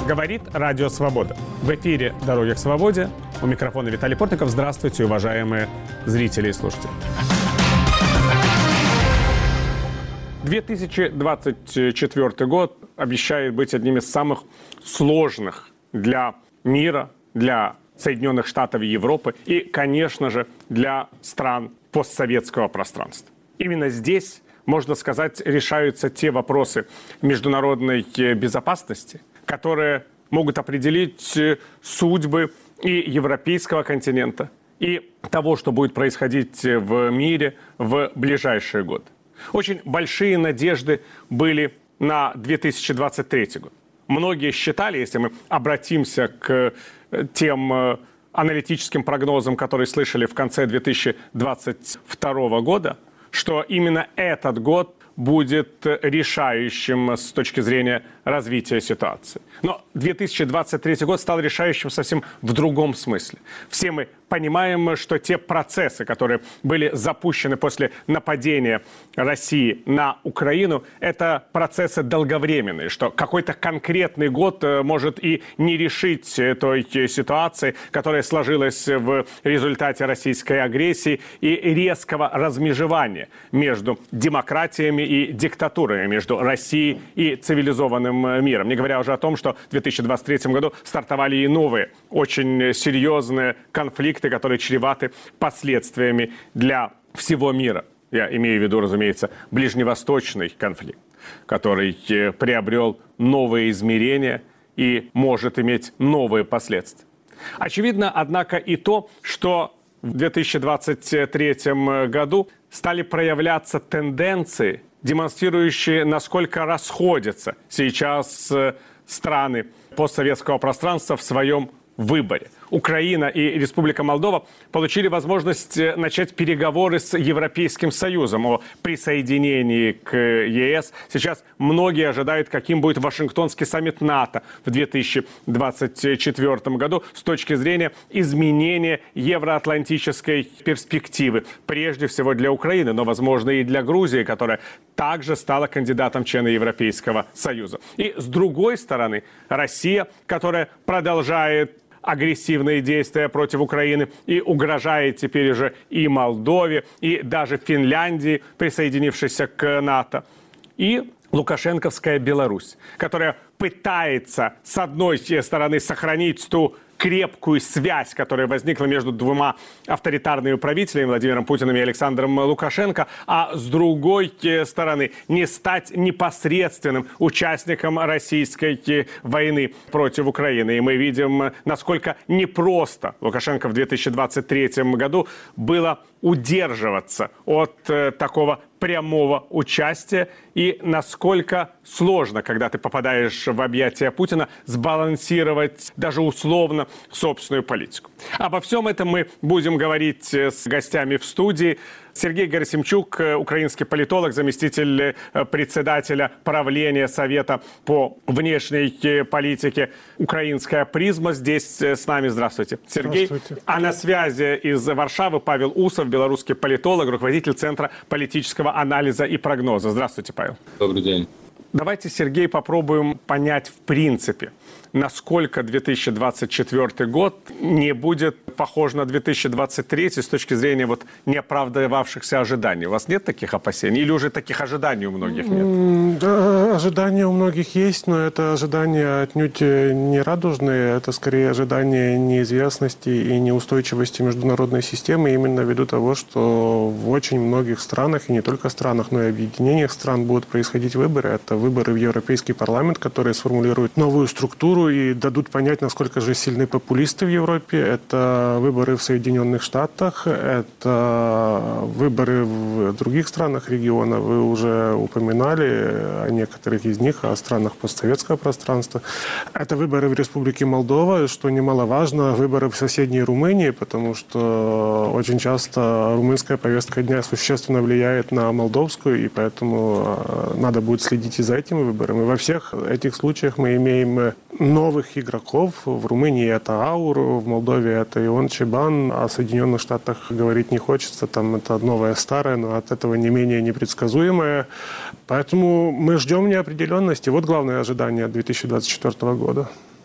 Говорит Радио Свобода. В эфире «Дороги к свободе». У микрофона Виталий Портников. Здравствуйте, уважаемые зрители и слушатели. 2024 год обещает быть одним из самых сложных для мира, для Соединенных Штатов и Европы и, конечно же, для стран постсоветского пространства. Именно здесь, можно сказать, решаются те вопросы международной безопасности, которые могут определить судьбы и европейского континента, и того, что будет происходить в мире в ближайшие годы. Очень большие надежды были на 2023 год. Многие считали, если мы обратимся к тем аналитическим прогнозам, которые слышали в конце 2022 года, что именно этот год будет решающим с точки зрения развития ситуации. Но 2023 год стал решающим совсем в другом смысле. Все мы понимаем, что те процессы, которые были запущены после нападения России на Украину, это процессы долговременные, что какой-то конкретный год может и не решить той ситуации, которая сложилась в результате российской агрессии и резкого размежевания между демократиями и диктатурами, между Россией и цивилизованным миром. Не говоря уже о том, что в 2023 году стартовали и новые, очень серьезные конфликты, которые чреваты последствиями для всего мира. Я имею в виду, разумеется, ближневосточный конфликт, который приобрел новые измерения и может иметь новые последствия. Очевидно, однако, и то, что в 2023 году стали проявляться тенденции, демонстрирующие, насколько расходятся сейчас страны постсоветского пространства в своем выборе. Украина и Республика Молдова получили возможность начать переговоры с Европейским Союзом о присоединении к ЕС. Сейчас многие ожидают, каким будет Вашингтонский саммит НАТО в 2024 году с точки зрения изменения евроатлантической перспективы. Прежде всего для Украины, но, возможно, и для Грузии, которая также стала кандидатом в члены Европейского Союза. И с другой стороны, Россия, которая продолжает агрессивные действия против Украины и угрожает теперь уже и Молдове, и даже Финляндии, присоединившейся к НАТО. И лукашенковская Беларусь, которая пытается, с одной стороны, сохранить ту крепкую связь, которая возникла между двумя авторитарными правителями, Владимиром Путиным и Александром Лукашенко, а с другой стороны не стать непосредственным участником российской войны против Украины. И мы видим, насколько непросто Лукашенко в 2023 году было удерживаться от такого прямого участия и насколько сложно, когда ты попадаешь в объятия Путина, сбалансировать даже условно собственную политику. Обо всем этом мы будем говорить с гостями в студии. Сергей Герасимчук, украинский политолог, заместитель председателя правления Совета по внешней политике «Украинская призма». Здесь с нами. Здравствуйте, Сергей. Здравствуйте. А на связи из Варшавы Павел Усов, белорусский политолог, руководитель Центра политического анализа и прогноза. Здравствуйте, Павел. Добрый день. Давайте, Сергей, попробуем понять в принципе, насколько 2024 год не будет похож на 2023 с точки зрения неоправдавшихся ожиданий. У вас нет таких опасений? Или уже таких ожиданий у многих нет? Да, ожидания у многих есть, но это ожидания отнюдь не радужные. Это скорее ожидания неизвестности и неустойчивости международной системы именно ввиду того, что в очень многих странах, и не только странах, но и объединениях стран будут происходить выборы. Это выборы в Европейский парламент, которые сформулируют новую структуру и дадут понять, насколько же сильны популисты в Европе. Это выборы в Соединенных Штатах, это выборы в других странах региона. Вы уже упоминали о некоторых из них, о странах постсоветского пространства. Это выборы в Республике Молдова, что немаловажно, выборы в соседней Румынии, потому что очень часто румынская повестка дня существенно влияет на молдовскую, и поэтому надо будет следить и за этими выборами. Во всех этих случаях мы имеем новых игроков. В Румынии это Аур, в Молдове это Ион Чебан, о Соединенных Штатах говорить не хочется, там это новое старое, но от этого не менее непредсказуемое. Поэтому мы ждем неопределенности. Вот главное ожидание 2024 года.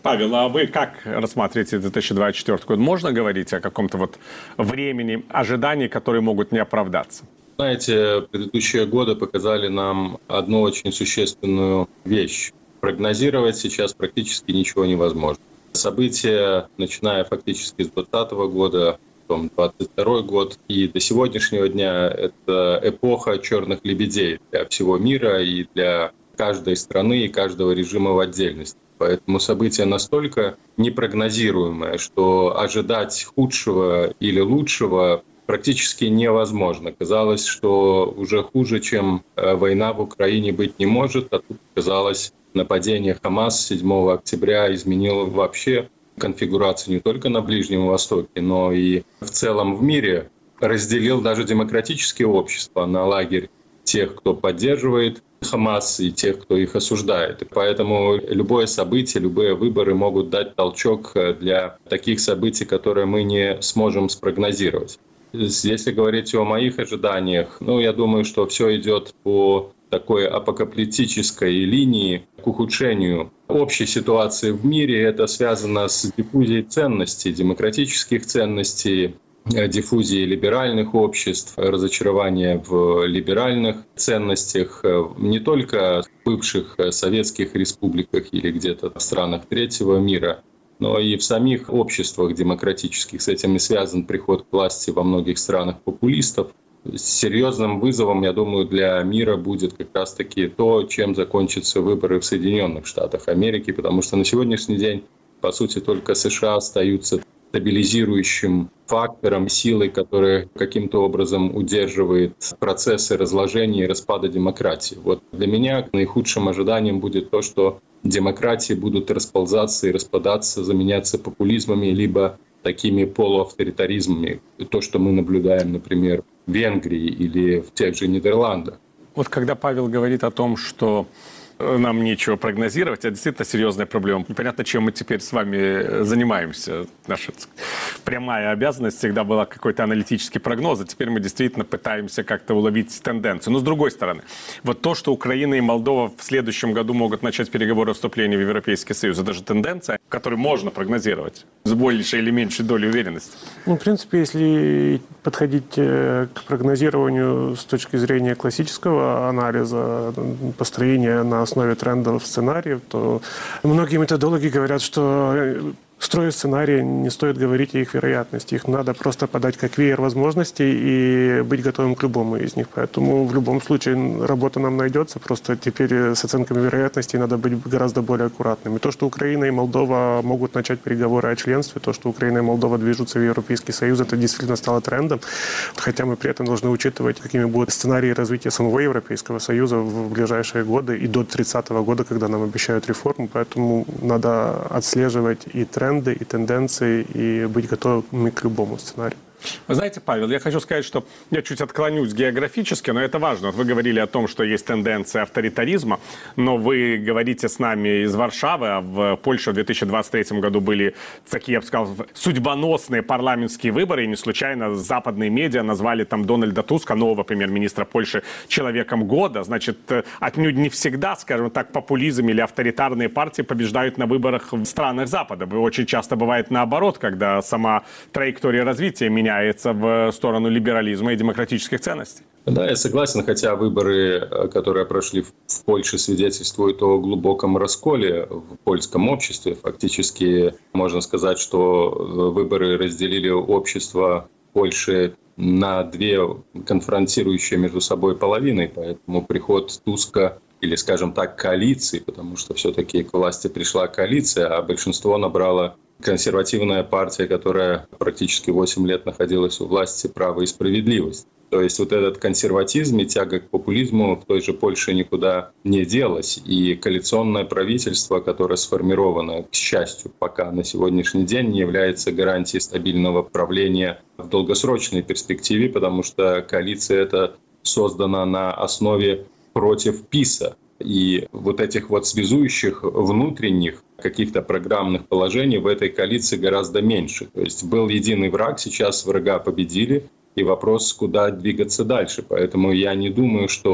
Павел, а вы как рассматриваете 2024 год? Можно говорить о каком-то вот времени ожиданий, которые могут не оправдаться? Знаете, предыдущие годы показали нам одну очень существенную вещь. Прогнозировать сейчас практически ничего невозможно. События, начиная фактически с 2020 года, потом 2022 год и до сегодняшнего дня, это эпоха черных лебедей для всего мира и для каждой страны и каждого режима в отдельности. Поэтому события настолько непрогнозируемые, что ожидать худшего или лучшего практически невозможно. Казалось, что уже хуже, чем война в Украине, быть не может, а тут, казалось, нападение Хамас 7 октября изменило вообще конфигурацию не только на Ближнем Востоке, но и в целом в мире, разделил даже демократические общества на лагерь тех, кто поддерживает Хамас, и тех, кто их осуждает. И поэтому любое событие, любые выборы могут дать толчок для таких событий, которые мы не сможем спрогнозировать. Если говорить о моих ожиданиях, я думаю, что все идет по такой апокалиптической линии к ухудшению общей ситуации в мире. Это связано с диффузией ценностей, демократических ценностей, диффузии либеральных обществ, разочарования в либеральных ценностях не только в бывших советских республиках или где-то в странах третьего мира, но и в самих обществах демократических. С этим и связан приход к власти во многих странах популистов. Серьезным вызовом, я думаю, для мира будет как раз-таки то, чем закончатся выборы в Соединенных Штатах Америки, потому что на сегодняшний день, по сути, только США остаются стабилизирующим фактором, силой, которая каким-то образом удерживает процессы разложения и распада демократии. Вот для меня наихудшим ожиданием будет то, что демократии будут расползаться и распадаться, заменяться популизмами, либо такими полуавторитаризмами. То, что мы наблюдаем, например, в Венгрии или в тех же Нидерландах. Вот когда Павел говорит о том, что нам нечего прогнозировать, это действительно серьезная проблема. Непонятно, чем мы теперь с вами занимаемся. Наша прямая обязанность всегда была какой-то аналитический прогноз, а теперь мы действительно пытаемся как-то уловить тенденцию. Но с другой стороны, вот то, что Украина и Молдова в следующем году могут начать переговоры о вступлении в Европейский Союз, это же тенденция, которую можно прогнозировать с большей или меньшей долей уверенности. В принципе, если подходить к прогнозированию с точки зрения классического анализа, построения на основе трендов сценариев, то многие методологи говорят, что строя сценарии, не стоит говорить о их вероятности. Их надо просто подать как веер возможностей и быть готовым к любому из них. Поэтому в любом случае работа нам найдется. Просто теперь с оценками вероятностей надо быть гораздо более аккуратными. То, что Украина и Молдова могут начать переговоры о членстве, то, что Украина и Молдова движутся в Европейский Союз, это действительно стало трендом. Хотя мы при этом должны учитывать, какими будут сценарии развития самого Европейского Союза в ближайшие годы и до 30-го года, когда нам обещают реформу. Поэтому надо отслеживать и тренды, и тенденции, и быть готовыми к любому сценарию. Вы знаете, Павел, я хочу сказать, что я чуть отклонюсь географически, но это важно. Вот вы говорили о том, что есть тенденция авторитаризма, но вы говорите с нами из Варшавы, а в Польше в 2023 году были такие, я бы сказал, судьбоносные парламентские выборы, и не случайно западные медиа назвали там Дональда Туска, нового премьер-министра Польши, человеком года. Значит, отнюдь не всегда, скажем так, популизм или авторитарные партии побеждают на выборах в странах Запада. Очень часто бывает наоборот, когда сама траектория развития меняется в сторону либерализма и демократических ценностей. Да, я согласен, хотя выборы, которые прошли в Польше, свидетельствуют о глубоком расколе в польском обществе. Фактически можно сказать, что выборы разделили общество Польши на две конфронтирующие между собой половины, поэтому приход Туска или, скажем так, коалиции, потому что все-таки к власти пришла коалиция, а большинство набрала консервативная партия, которая практически 8 лет находилась у власти, «Право и справедливость». То есть вот этот консерватизм и тяга к популизму в той же Польше никуда не делась. И коалиционное правительство, которое сформировано, к счастью, пока на сегодняшний день не является гарантией стабильного правления в долгосрочной перспективе, потому что коалиция эта создана на основе против ПиСа. И вот этих вот связующих внутренних каких-то программных положений в этой коалиции гораздо меньше. То есть был единый враг, сейчас врага победили, и вопрос, куда двигаться дальше. Поэтому я не думаю, что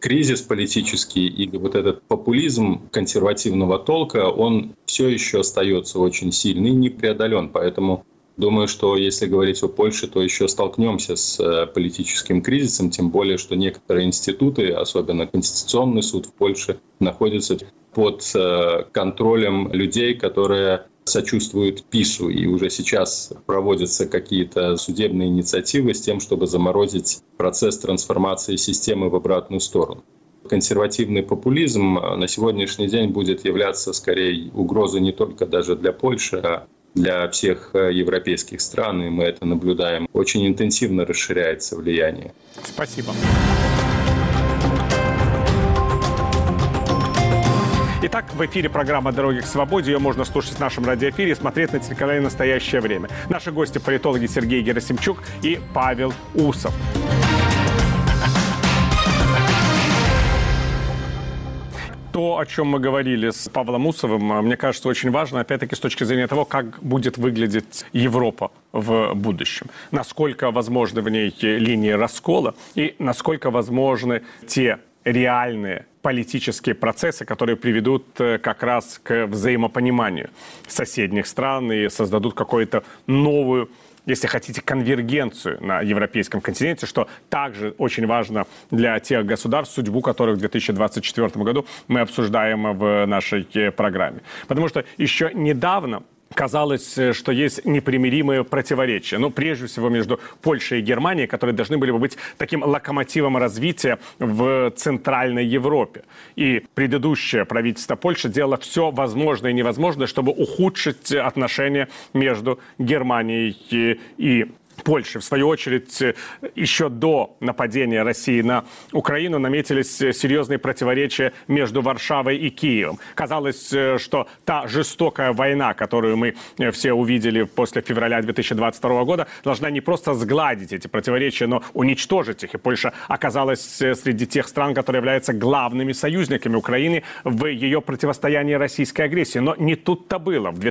кризис политический или вот этот популизм консервативного толка, он все еще остается очень сильный и не преодолен. Поэтому думаю, что если говорить о Польше, то еще столкнемся с политическим кризисом, тем более, что некоторые институты, особенно Конституционный суд в Польше, находятся под контролем людей, которые сочувствуют ПиСу. И уже сейчас проводятся какие-то судебные инициативы с тем, чтобы заморозить процесс трансформации системы в обратную сторону. Консервативный популизм на сегодняшний день будет являться скорее угрозой не только даже для Польши, а для всех европейских стран, и мы это наблюдаем. Очень интенсивно расширяется влияние. Спасибо. Итак, в эфире программа «Дороги к свободе». Ее можно слушать в нашем радиоэфире и смотреть на телеканале «Настоящее время». Наши гости – политологи Сергей Герасимчук и Павел Усов. То, о чем мы говорили с Павлом Усовым, мне кажется, очень важно, опять-таки, с точки зрения того, как будет выглядеть Европа в будущем. Насколько возможны в ней линии раскола и насколько возможны те реальные политические процессы, которые приведут как раз к взаимопониманию соседних стран и создадут какую-то новую, если хотите, конвергенцию на европейском континенте, что также очень важно для тех государств, судьбу которых в 2024 году мы обсуждаем в нашей программе. Потому что еще недавно казалось, что есть непримиримые противоречия. Но прежде всего между Польшей и Германией, которые должны были бы быть таким локомотивом развития в Центральной Европе. И предыдущее правительство Польши делало все возможное и невозможное, чтобы ухудшить отношения между Германией и Польши. В свою очередь, еще до нападения России на Украину наметились серьезные противоречия между Варшавой и Киевом. Казалось, что та жестокая война, которую мы все увидели после февраля 2022 года, должна не просто сгладить эти противоречия, но уничтожить их. И Польша оказалась среди тех стран, которые являются главными союзниками Украины в ее противостоянии российской агрессии. Но не тут-то было. В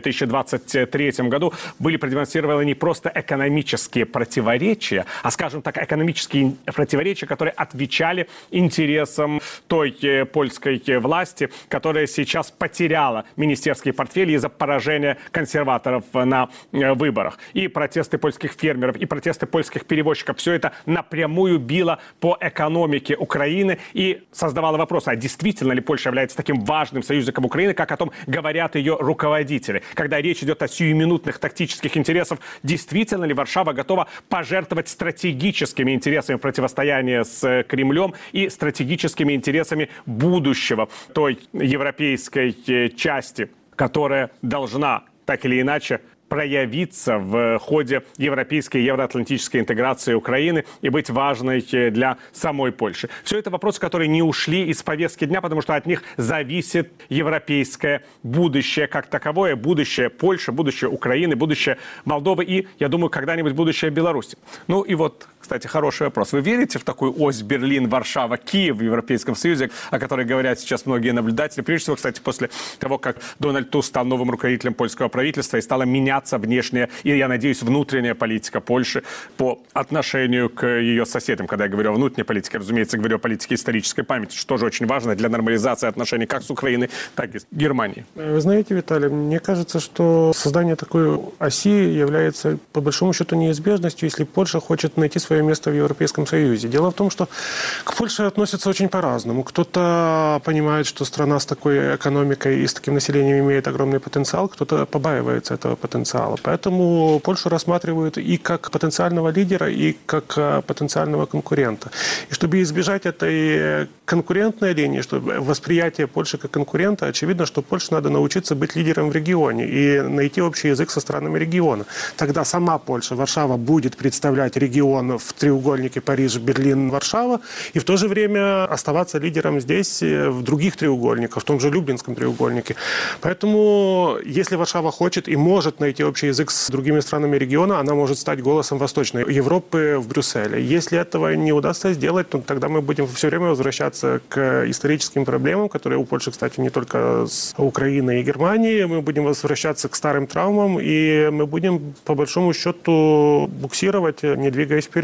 2023 году были продемонстрированы не просто экономические противоречия, а, скажем так, экономические противоречия, которые отвечали интересам той польской власти, которая сейчас потеряла министерские портфели из-за поражения консерваторов на выборах. И протесты польских фермеров, и протесты польских перевозчиков, все это напрямую било по экономике Украины и создавало вопрос, а действительно ли Польша является таким важным союзником Украины, как о том говорят ее руководители. Когда речь идет о сиюминутных тактических интересах, действительно ли Варшава готова пожертвовать стратегическими интересами противостояния с Кремлем и стратегическими интересами будущего той европейской части, которая должна так или иначе проявиться в ходе европейской и евроатлантической интеграции Украины и быть важной для самой Польши. Все это вопросы, которые не ушли из повестки дня, потому что от них зависит европейское будущее как таковое, будущее Польши, будущее Украины, будущее Молдовы и, я думаю, когда-нибудь будущее Беларуси. Ну и вот, кстати, хороший вопрос. Вы верите в такую ось Берлин-Варшава-Киев в Европейском Союзе, о которой говорят сейчас многие наблюдатели? Прежде всего, кстати, после того, как Дональд Туск стал новым руководителем польского правительства и стала меняться внешняя и, я надеюсь, внутренняя политика Польши по отношению к ее соседям. Когда я говорю о внутренней политике, разумеется, говорю о политике исторической памяти, что тоже очень важно для нормализации отношений как с Украиной, так и с Германией. Вы знаете, Виталий, мне кажется, что создание такой оси является, по большому счету, неизбежностью, если Польша хочет найти свое место в Европейском Союзе. Дело в том, что к Польше относятся очень по-разному. Кто-то понимает, что страна с такой экономикой и с таким населением имеет огромный потенциал, кто-то побаивается этого потенциала. Поэтому Польшу рассматривают и как потенциального лидера, и как потенциального конкурента. И чтобы избежать этой конкурентной линии, чтобы восприятие Польши как конкурента, очевидно, что Польше надо научиться быть лидером в регионе и найти общий язык со странами региона. Тогда сама Польша, Варшава, будет представлять регион в треугольнике Париж, Берлин, Варшава, и в то же время оставаться лидером здесь, в других треугольниках, в том же Люблинском треугольнике. Поэтому, если Варшава хочет и может найти общий язык с другими странами региона, она может стать голосом Восточной Европы в Брюсселе. Если этого не удастся сделать, то тогда мы будем все время возвращаться к историческим проблемам, которые у Польши, кстати, не только с Украиной и Германией. Мы будем возвращаться к старым травмам, и мы будем, по большому счету, буксировать, не двигаясь вперед.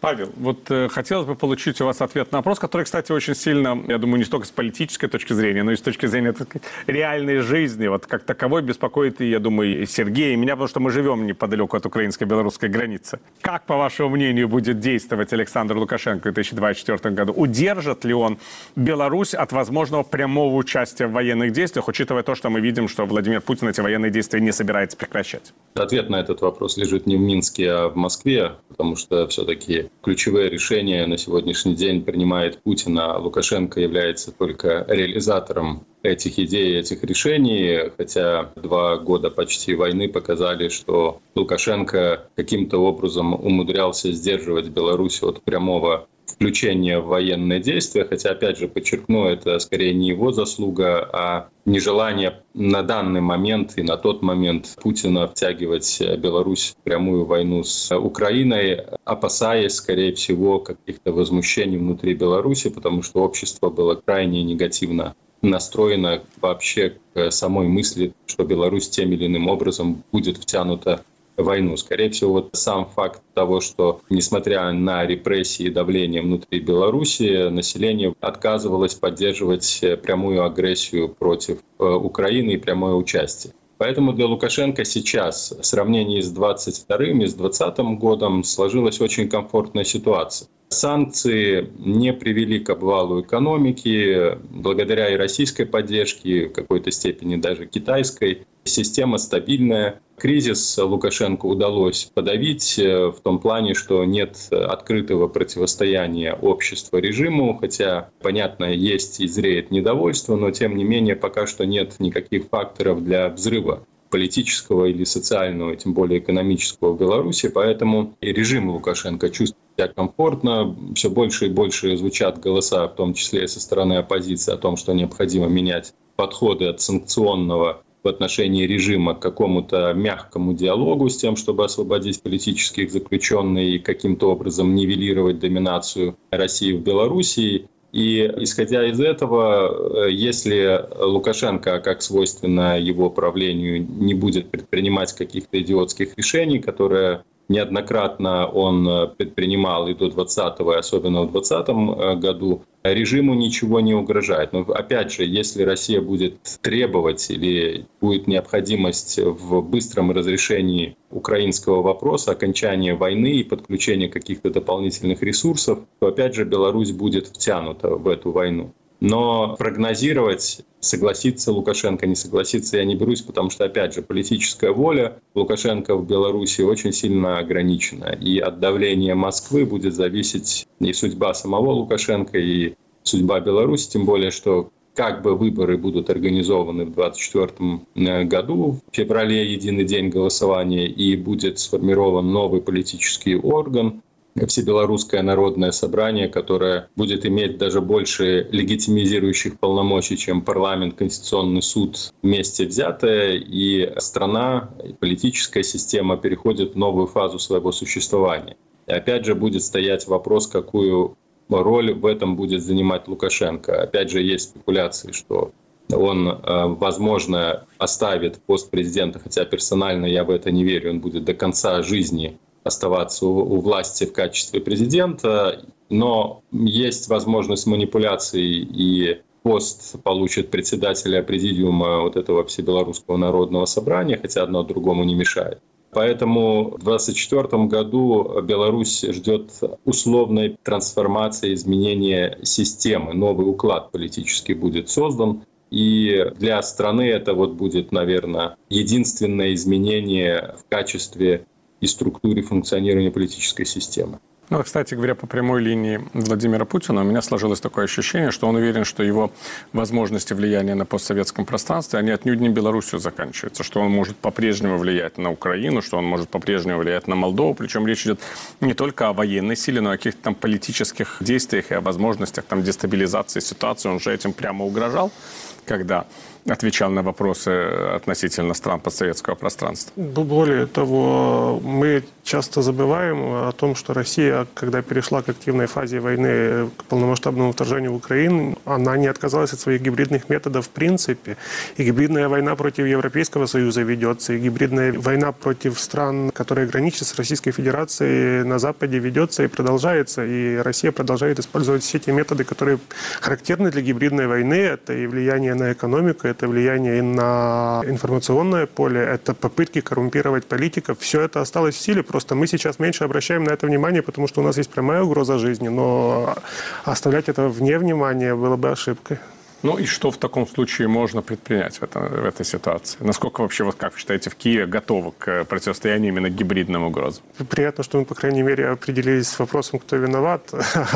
Павел, вот хотелось бы получить у вас ответ на вопрос, который, кстати, очень сильно, я думаю, не столько с политической точки зрения, но и с точки зрения, так сказать, реальной жизни, вот как таковой беспокоит, и, я думаю, и Сергея, и меня, потому что мы живем неподалеку от украинско-белорусской границы. Как, по вашему мнению, будет действовать Александр Лукашенко в 2024 году? Удержит ли он Беларусь от возможного прямого участия в военных действиях, учитывая то, что мы видим, что Владимир Путин эти военные действия не собирается прекращать? Ответ на этот вопрос лежит не в Минске, а в Москве, потому что все-таки ключевые решения на сегодняшний день принимает Путин, а Лукашенко является только реализатором этих идей, этих решений, хотя 2 года почти войны показали, что Лукашенко каким-то образом умудрялся сдерживать Беларусь от прямого включения в военные действия, хотя, опять же, подчеркну, это скорее не его заслуга, а нежелание на данный момент и на тот момент Путина втягивать Беларусь в прямую войну с Украиной, опасаясь, скорее всего, каких-то возмущений внутри Беларуси, потому что общество было крайне негативно настроено вообще к самой мысли, что Беларусь тем или иным образом будет втянута в войну. Скорее всего, вот сам факт того, что, несмотря на репрессии и давление внутри Беларуси, население отказывалось поддерживать прямую агрессию против Украины и прямое участие. Поэтому для Лукашенко сейчас в сравнении с 22-м и с 20-м годом сложилась очень комфортная ситуация. Санкции не привели к обвалу экономики, благодаря и российской поддержке, и в какой-то степени даже китайской. Система стабильная. Кризис Лукашенко удалось подавить в том плане, что нет открытого противостояния общества режиму, хотя, понятно, есть и зреет недовольство, но тем не менее пока что нет никаких факторов для взрыва политического или социального, тем более экономического в Беларуси, поэтому и режим Лукашенко чувствует себя комфортно. Все больше и больше звучат голоса, в том числе и со стороны оппозиции, о том, что необходимо менять подходы от санкционного в отношении режима к какому-то мягкому диалогу с тем, чтобы освободить политических заключенных и каким-то образом нивелировать доминацию России в Беларуси. И исходя из этого, если Лукашенко, как свойственно его правлению, не будет предпринимать каких-то идиотских решений, которые неоднократно он предпринимал и до 20-го, и особенно в 2020 году, режиму ничего не угрожает. Но опять же, если Россия будет требовать или будет необходимость в быстром разрешении украинского вопроса, окончания войны и подключения каких-то дополнительных ресурсов, то опять же Беларусь будет втянута в эту войну. Но прогнозировать, согласится Лукашенко, не согласится, я не берусь, потому что, опять же, политическая воля Лукашенко в Беларуси очень сильно ограничена. И от давления Москвы будет зависеть и судьба самого Лукашенко, и судьба Беларуси, тем более, что как бы выборы будут организованы в 2024 году, в феврале единый день голосования, и будет сформирован новый политический орган, Всебелорусское народное собрание, которое будет иметь даже больше легитимизирующих полномочий, чем парламент, Конституционный суд вместе взятые, и страна, и политическая система переходит в новую фазу своего существования. И опять же будет стоять вопрос, какую роль в этом будет занимать Лукашенко. Опять же есть спекуляции, что он, возможно, оставит пост президента, хотя персонально я в это не верю, он будет до конца жизни оставаться у власти в качестве президента, но есть возможность манипуляций, и пост получит председателя президиума вот этого Всебелорусского народного собрания, хотя одно другому не мешает. Поэтому в 2024 году Беларусь ждет условной трансформации, изменения системы, новый уклад политический будет создан. И для страны это вот будет, наверное, единственное изменение в качестве и структуре функционирования политической системы. Ну, кстати говоря, по прямой линии Владимира Путина у меня сложилось такое ощущение, что он уверен, что его возможности влияния на постсоветском пространстве, они отнюдь не Белоруссию заканчиваются, что он может по-прежнему влиять на Украину, что он может по-прежнему влиять на Молдову. Причем речь идет не только о военной силе, но и о каких-то там политических действиях и о возможностях там дестабилизации ситуации. Он же этим прямо угрожал, когда отвечал на вопросы относительно стран постсоветского пространства. Более того, мы часто забываем о том, что Россия, когда перешла к активной фазе войны, к полномасштабному вторжению в Украину, она не отказалась от своих гибридных методов в принципе. И гибридная война против Европейского Союза ведется, и гибридная война против стран, которые граничат с Российской Федерацией на Западе, ведется и продолжается. И Россия продолжает использовать все те методы, которые характерны для гибридной войны. Это и влияние на экономику, это влияние и на информационное поле, это попытки коррумпировать политиков. Все это осталось в силе, просто мы сейчас меньше обращаем на это внимание, потому что у нас есть прямая угроза жизни, но оставлять это вне внимания было бы ошибкой. Ну и что в таком случае можно предпринять в этой ситуации? Насколько вообще, вот как вы считаете, в Киеве готовы к противостоянию именно гибридным угрозам? Приятно, что мы, по крайней мере, определились с вопросом, кто виноват.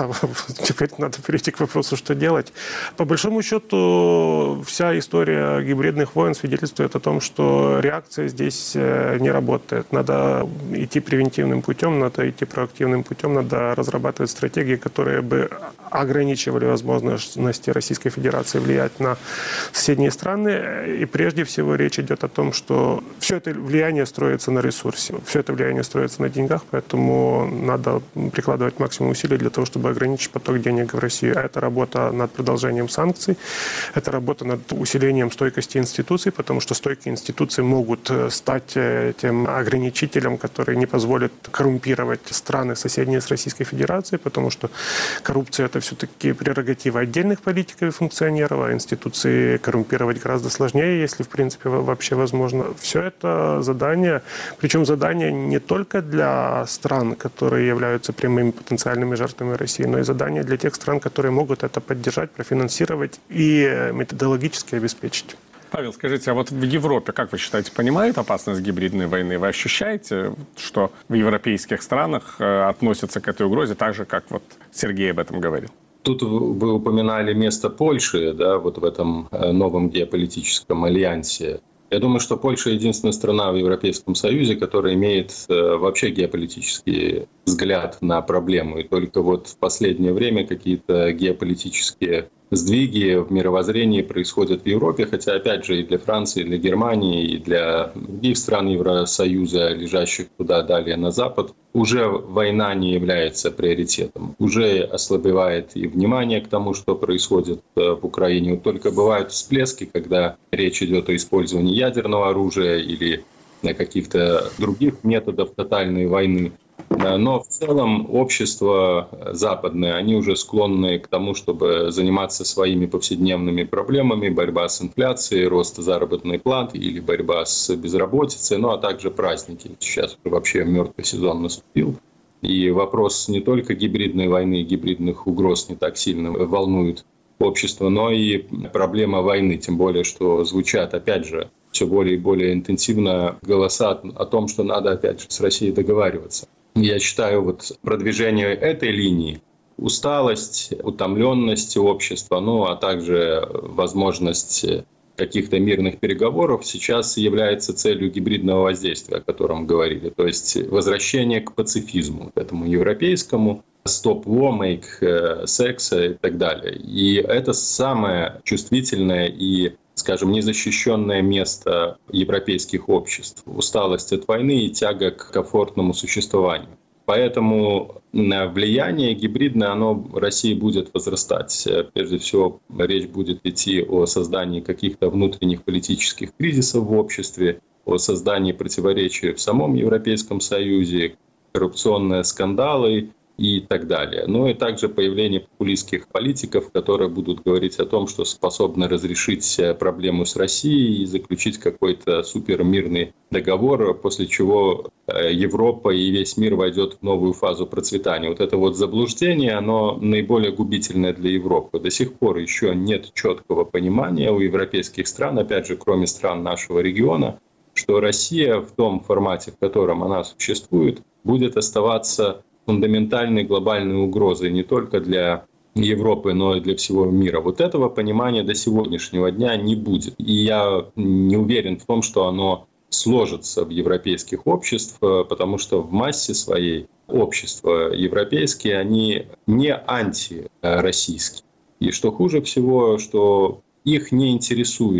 Теперь надо перейти к вопросу, что делать. По большому счету, вся история гибридных войн свидетельствует о том, что реакция здесь не работает. Надо идти превентивным путем, надо идти проактивным путем, надо разрабатывать стратегии, которые бы ограничивали возможности Российской Федерации влиять на соседние страны. И прежде всего речь идет о том, что все это влияние строится на ресурсе, все это влияние строится на деньгах, поэтому надо прикладывать максимум усилий для того, чтобы ограничить поток денег в Россию. А это работа над продолжением санкций, это работа над усилением стойкости институций, потому что стойкие институции могут стать тем ограничителем, который не позволит коррумпировать страны, соседние с Российской Федерацией, потому что коррупция – это все-таки прерогатива отдельных политиков и функционеров, а институции коррумпировать гораздо сложнее, если в принципе вообще возможно. Все это задание, причем задание не только для стран, которые являются прямыми потенциальными жертвами России, но и задание для тех стран, которые могут это поддержать, профинансировать и методологически обеспечить. Павел, скажите, а вот в Европе, как вы считаете, понимают опасность гибридной войны? Вы ощущаете, что в европейских странах относятся к этой угрозе так же, как вот Сергей об этом говорил? Тут вы упоминали место Польши, да, вот в этом новом геополитическом альянсе. Я думаю, что Польша единственная страна в Европейском Союзе, которая имеет вообще геополитический взгляд на проблему. И только вот в последнее время какие-то геополитические сдвиги в мировоззрении происходят в Европе, хотя, опять же, и для Франции, и для Германии, и для других стран Евросоюза, лежащих туда далее на запад, уже война не является приоритетом. Уже ослабевает и внимание к тому, что происходит в Украине. Только бывают всплески, когда речь идет о использовании ядерного оружия или каких-то других методов тотальной войны. Но в целом общество западное, они уже склонны к тому, чтобы заниматься своими повседневными проблемами, борьба с инфляцией, рост заработной платы или борьба с безработицей, ну а также праздники. Сейчас вообще мертвый сезон наступил. И вопрос не только гибридной войны, гибридных угроз не так сильно волнует общество, но и проблема войны, тем более, что звучат, опять же, все более и более интенсивно голоса о том, что надо, опять же, с Россией договариваться. Я считаю, вот продвижение этой линии, усталость, утомленность общества, ну а также возможность каких-то мирных переговоров сейчас является целью гибридного воздействия, о котором говорили. То есть возвращение к пацифизму, к этому европейскому, stop war, make sex и так далее. И это самое чувствительное и, скажем, незащищенное место европейских обществ. Усталость от войны и тяга к комфортному существованию. Поэтому влияние гибридное, оно в России будет возрастать. Прежде всего, речь будет идти о создании каких-то внутренних политических кризисов в обществе, о создании противоречий в самом Европейском Союзе, коррупционные скандалы и так далее. Ну и также появление популистских политиков, которые будут говорить о том, что способны разрешить проблему с Россией и заключить какой-то супермирный договор, после чего Европа и весь мир войдет в новую фазу процветания. Вот это вот заблуждение, оно наиболее губительное для Европы. До сих пор еще нет четкого понимания у европейских стран, опять же, кроме стран нашего региона, что Россия в том формате, в котором она существует, будет оставаться фундаментальной глобальной угрозой не только для Европы, но и для всего мира. Вот этого понимания до сегодняшнего дня не будет. И я не уверен в том, что оно сложится в европейских обществах, потому что в массе своей общества европейские, они не антироссийские. И что хуже всего, что их не интересует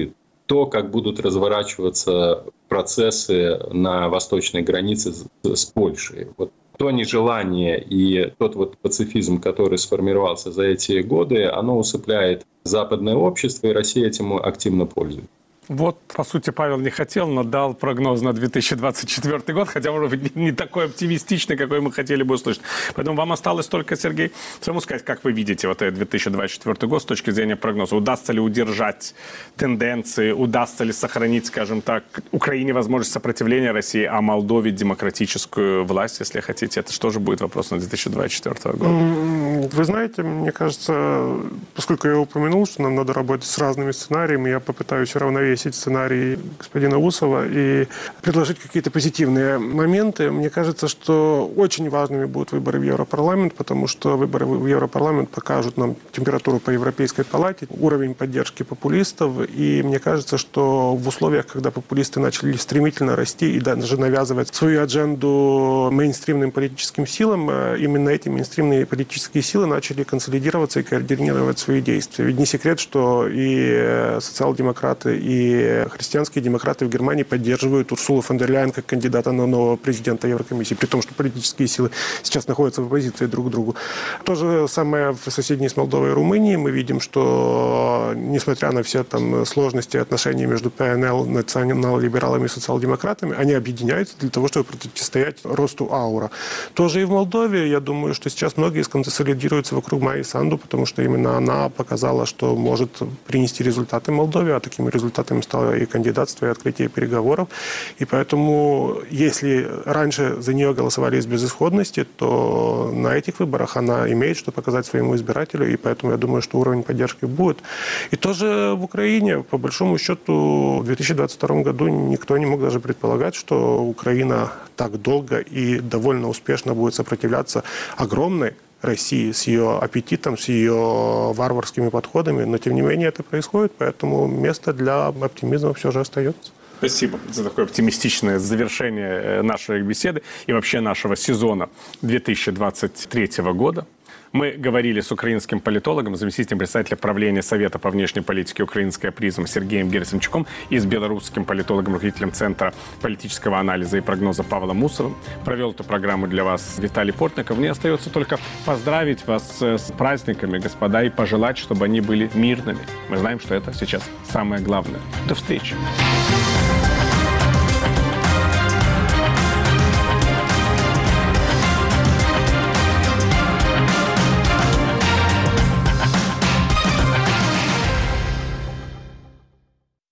то, как будут разворачиваться процессы на восточной границе с Польшей. Вот то нежелание и тот вот пацифизм, который сформировался за эти годы, оно усыпляет западное общество, и Россия этим активно пользуется. Вот, по сути, Павел не хотел, но дал прогноз на 2024 год, хотя, может быть, не такой оптимистичный, какой мы хотели бы услышать. Поэтому вам осталось только, Сергей, самому сказать, как вы видите вот этот 2024 год с точки зрения прогноза. Удастся ли удержать тенденции, удастся ли сохранить, скажем так, Украине возможность сопротивления России, а Молдове демократическую власть, если хотите? Это что же будет вопрос на 2024 год? Вы знаете, мне кажется, поскольку я упомянул, что нам надо работать с разными сценариями, я попытаюсь уравновесить сценарий господина Усова и предложить какие-то позитивные моменты. Мне кажется, что очень важными будут выборы в Европарламент, потому что выборы в Европарламент покажут нам температуру по Европейской палате, уровень поддержки популистов. И мне кажется, что в условиях, когда популисты начали стремительно расти и даже навязывать свою адженду мейнстримным политическим силам, именно эти мейнстримные политические силы начали консолидироваться и координировать свои действия. Ведь не секрет, что и социал-демократы, и христианские демократы в Германии поддерживают Урсулу фон дер Ляйен как кандидата на нового президента Еврокомиссии, при том, что политические силы сейчас находятся в оппозиции друг к другу. То же самое в соседней с Молдовой и Румынии. Мы видим, что, несмотря на все там сложности отношений между ПНЛ, национал-либералами и социал-демократами, они объединяются для того, чтобы противостоять росту аура. Тоже и в Молдове, я думаю, что сейчас многие сконсолидируются вокруг Майи Санду, потому что именно она показала, что может принести результаты Молдове, а такими результатами стало и кандидатство, и открытие переговоров. И поэтому, если раньше за нее голосовали из безысходности, то на этих выборах она имеет что показать своему избирателю, и поэтому я думаю, что уровень поддержки будет. И тоже в Украине, по большому счету, в 2022 году никто не мог даже предполагать, что Украина так долго и довольно успешно будет сопротивляться огромной России с ее аппетитом, с ее варварскими подходами, но тем не менее это происходит, поэтому место для оптимизма все же остается. Спасибо за такое оптимистичное завершение нашей беседы и вообще нашего сезона 2023 года. Мы говорили с украинским политологом, заместителем председателя правления Совета по внешней политике «Украинская призма» Сергеем Герасимчуком и с белорусским политологом, руководителем Центра политического анализа и прогноза Павлом Усовым. Провел эту программу для вас Виталий Портников. Мне остается только поздравить вас с праздниками, господа, и пожелать, чтобы они были мирными. Мы знаем, что это сейчас самое главное. До встречи!